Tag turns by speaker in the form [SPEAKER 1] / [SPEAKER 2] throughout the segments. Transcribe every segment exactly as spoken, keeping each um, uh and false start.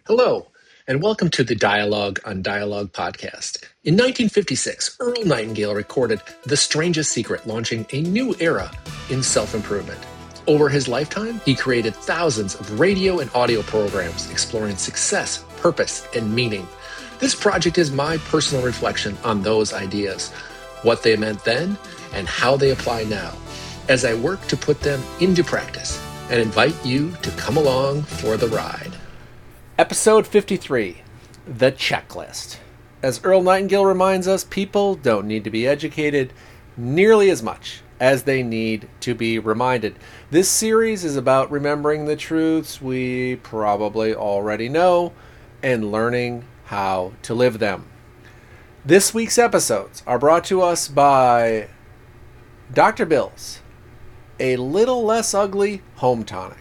[SPEAKER 1] Hello, and welcome to the Dialogue on Dialogue podcast. In nineteen fifty-six, Earl Nightingale recorded The Strangest Secret, launching a new era in self-improvement. Over his lifetime, he created thousands of radio and audio programs exploring success, purpose, and meaning. This project is my personal reflection on those ideas, what they meant then, and how they apply now, as I work to put them into practice, and invite you to come along for the ride.
[SPEAKER 2] Episode fifty-three, The Checklist. As Earl Nightingale reminds us, people don't need to be educated nearly as much as they need to be reminded. This series is about remembering the truths we probably already know and learning how to live them. This week's episodes are brought to us by Doctor Bill's A Little Less Ugly Home Tonic.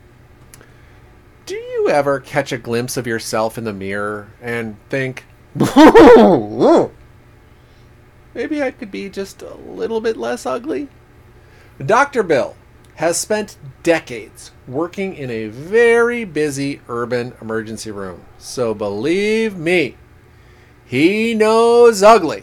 [SPEAKER 2] Do you ever catch a glimpse of yourself in the mirror and think, maybe I could be just a little bit less ugly? Doctor Bill has spent decades working in a very busy urban emergency room. So believe me, he knows ugly.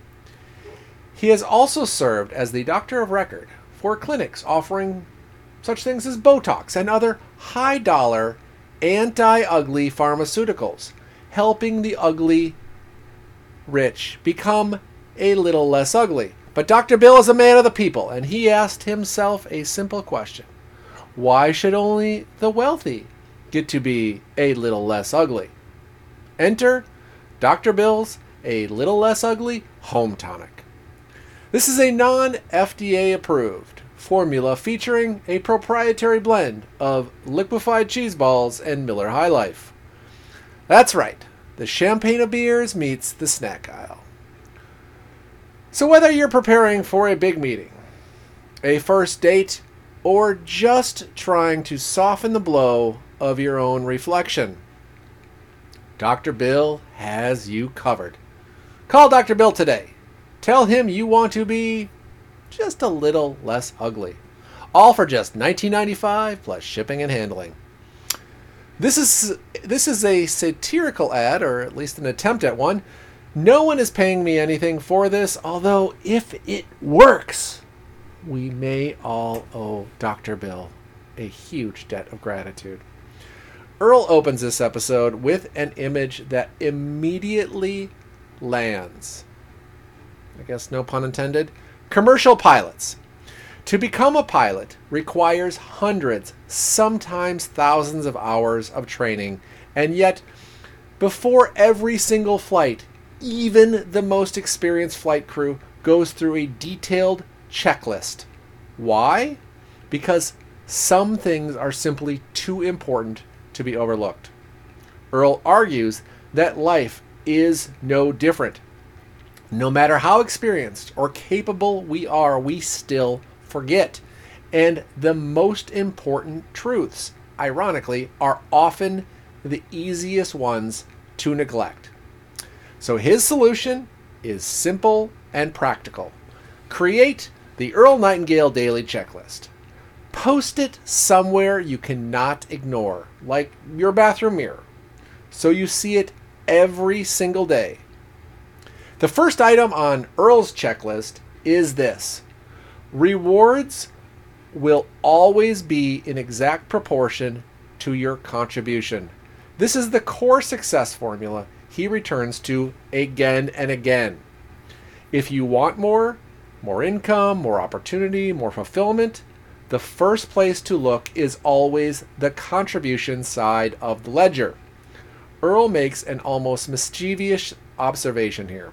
[SPEAKER 2] He has also served as the doctor of record for clinics offering such things as Botox and other high-dollar anti-ugly pharmaceuticals, helping the ugly rich become a little less ugly. But Doctor Bill is a man of the people, and he asked himself a simple question. Why should only the wealthy get to be a little less ugly? Enter Doctor Bill's A Little Less Ugly Home Tonic. This is a non-F D A approved formula featuring a proprietary blend of liquefied cheese balls and Miller High Life. That's right, the champagne of beers meets the snack aisle. So whether you're preparing for a big meeting, a first date, or just trying to soften the blow of your own reflection, Doctor Bill has you covered. Call Doctor Bill today. Tell him you want to be just a little less ugly. All for just nineteen ninety-five dollars plus shipping and handling. This is this is a satirical ad, or at least an attempt at one. No one is paying me anything for this, although if it works, we may all owe Doctor Bill a huge debt of gratitude. Earl opens this episode with an image that immediately lands. I guess no pun intended. Commercial pilots. To become a pilot requires hundreds, sometimes thousands of hours of training, and yet before every single flight, even the most experienced flight crew goes through a detailed checklist. Why? Because some things are simply too important to be overlooked. Earl argues that life is no different. No matter how experienced or capable we are, we still forget. And the most important truths, ironically, are often the easiest ones to neglect. So his solution is simple and practical. Create the Earl Nightingale Daily Checklist. Post it somewhere you cannot ignore, like your bathroom mirror, so you see it every single day. The first item on Earl's checklist is this. Rewards will always be in exact proportion to your contribution. This is the core success formula he returns to again and again. If you want more, more income, more opportunity, more fulfillment, the first place to look is always the contribution side of the ledger. Earl makes an almost mischievous observation here.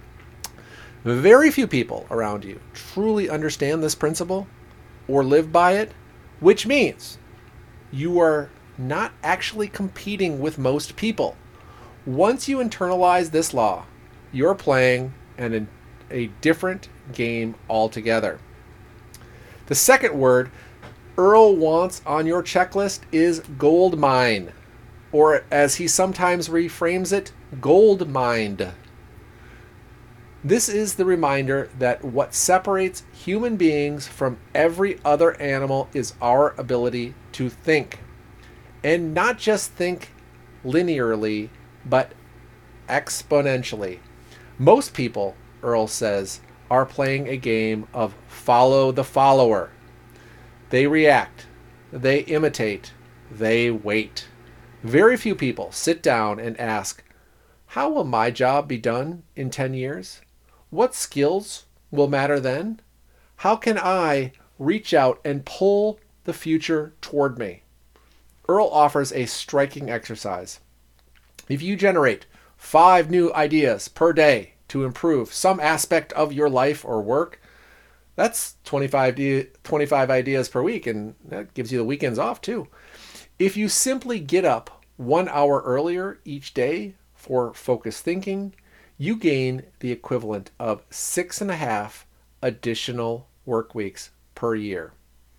[SPEAKER 2] Very few people around you truly understand this principle or live by it, which means you are not actually competing with most people. Once you internalize this law, you're playing an, a different game altogether. The second word Earl wants on your checklist is gold mine, or as he sometimes reframes it, gold mined. This is the reminder that what separates human beings from every other animal is our ability to think. And not just think linearly, but exponentially. Most people, Earl says, are playing a game of follow the follower. They react, they imitate, they wait. Very few people sit down and ask, how will my job be done in ten years? What skills will matter then? How can I reach out and pull the future toward me? Earl offers a striking exercise. If you generate five new ideas per day to improve some aspect of your life or work, that's twenty-five, twenty-five ideas per week, and that gives you the weekends off too. If you simply get up one hour earlier each day for focused thinking, you gain the equivalent of six and a half additional work weeks per year.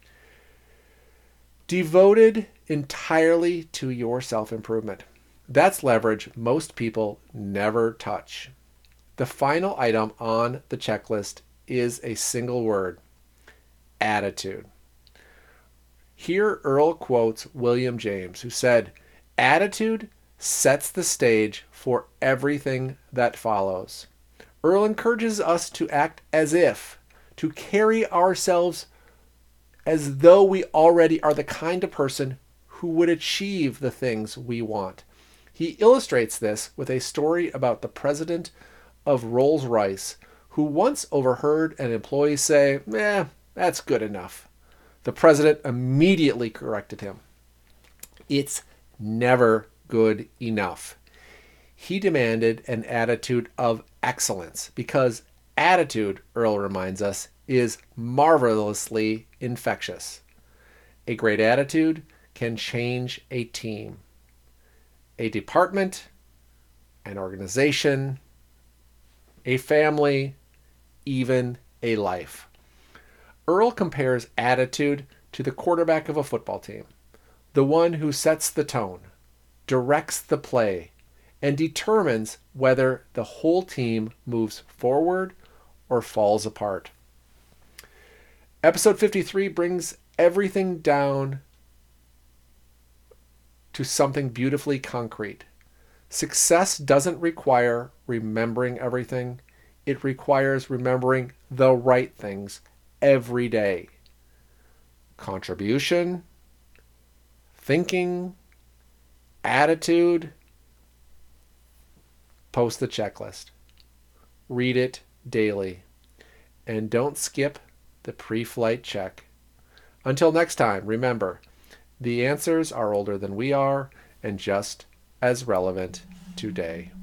[SPEAKER 2] Devoted entirely to your self-improvement. That's leverage most people never touch. The final item on the checklist is a single word: attitude. Here Earl quotes William James, who said, "Attitude sets the stage for everything that follows." Earl encourages us to act as if, to carry ourselves as though we already are the kind of person who would achieve the things we want. He illustrates this with a story about the president of Rolls-Royce, who once overheard an employee say, "Eh, that's good enough." The president immediately corrected him. It's never good enough. He demanded an attitude of excellence because attitude, Earl reminds us, is marvelously infectious. A great attitude can change a team, a department, an organization, a family, even a life. Earl compares attitude to the quarterback of a football team, the one who sets the tone, directs the play, and determines whether the whole team moves forward or falls apart. Episode fifty-three brings everything down to something beautifully concrete. Success doesn't require remembering everything. It requires remembering the right things every day. Contribution, thinking, attitude. Post the checklist. Read it daily. And don't skip the pre-flight check. Until next time, remember, the answers are older than we are and just as relevant today.